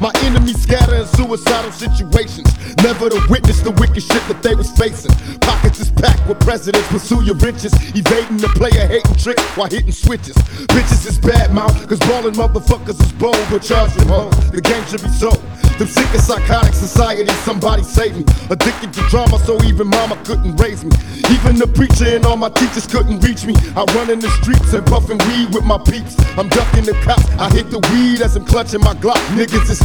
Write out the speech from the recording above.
My enemies scatter in suicidal situations, never to witness the wicked shit that they was facing. Pockets is packed with presidents, pursue your riches, evading the player hating trick while hitting switches. Bitches is bad mouth, cause ballin' motherfuckers is bold, but charge them home, the game should be sold. Them sick and psychotic society, somebody save me. Addicted to drama, so even mama couldn't raise me. Even the preacher and all my teachers couldn't reach me. I run in the streets and puffin' weed with my peeps. I'm ducking the cops, I hit the weed as I'm clutching my Glock. Niggas is